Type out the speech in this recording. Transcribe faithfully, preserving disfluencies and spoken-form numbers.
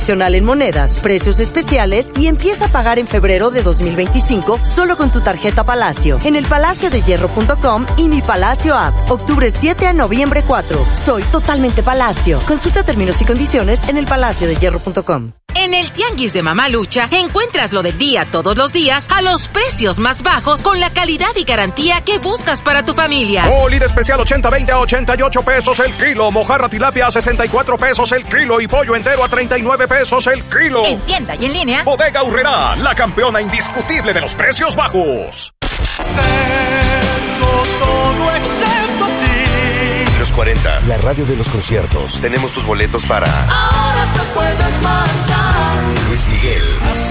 en monedas, precios especiales y empieza a pagar en febrero de dos mil veinticinco solo con tu tarjeta Palacio en el palacio de hierro punto com y Mi Palacio App. Octubre siete a noviembre cuatro. Soy totalmente Palacio. Consulta términos y condiciones en el palacio de hierro punto com. En el Tianguis de Mamalucha encuentras lo del día todos los días a los precios más bajos con la calidad y garantía que buscas para tu familia. Molida especial ochenta veinte a ochenta y ocho pesos el kilo. Mojarra tilapia a sesenta y cuatro pesos el kilo. Y pollo entero a treinta y nueve pesos el kilo. En tienda y en línea. Bodega Aurrerá, la campeona indiscutible de los precios bajos. Tengo todo excepto a ti. Los cuarenta, la radio de los conciertos. Tenemos tus boletos para... Ahora te puedes marchar. Luis Miguel. Así